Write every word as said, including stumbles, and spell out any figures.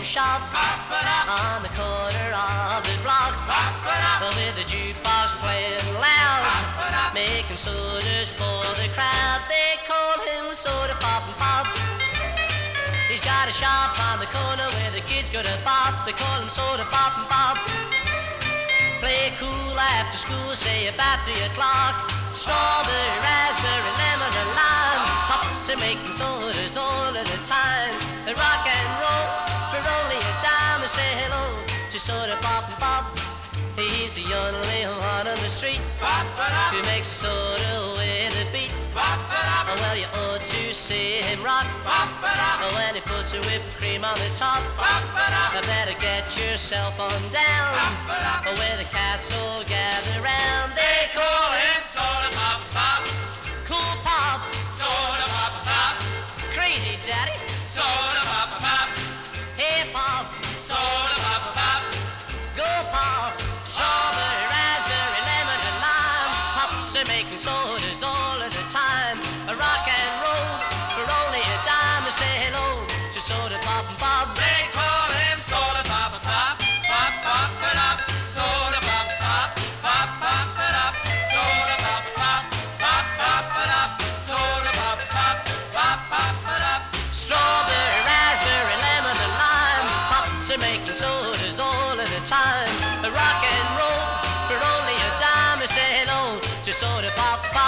shop on the corner of the block, with the jukebox playing loud, making sodas for the crowd. They call him Soda Pop and Pop. He's got a shop on the corner where the kids go to pop. They call him Soda Pop and Pop. Play cool after school, say about three o'clock. Strawberry, raspberry, lemon and lime. Pops are making sodas all of the time. They rock and roll for only a dime. I say hello to Soda Pop and Pop. He's the only one on the street who makes a soda with a beat. Well, you ought to see him rock when he puts a whipped cream on the top. Better get yourself on down where the cats all gather round. They call him Soda Pop Pop. Cool Pop. Soda Pop Pop. Crazy Daddy. Soda Pop Pop. Hey Pop. Soda Pop Pop. Go Pop. Strawberry, raspberry, lemon and lime. Pops are making sodas all of the time. A rock and roll for only a dime. To say hello to Soda Pop and Bob. They call him Soda Pop and Pop. Pop, pop, it up. Soda Pop, pop, pop, pop, it up. Soda Pop, pop, pop, pop, it up. Soda Pop, pop, pop, pop, it up. Strawberry, raspberry, lemon and lime. Pops are making sodas all of the time. A rock and roll for only a dime. To say hello to Soda Pop.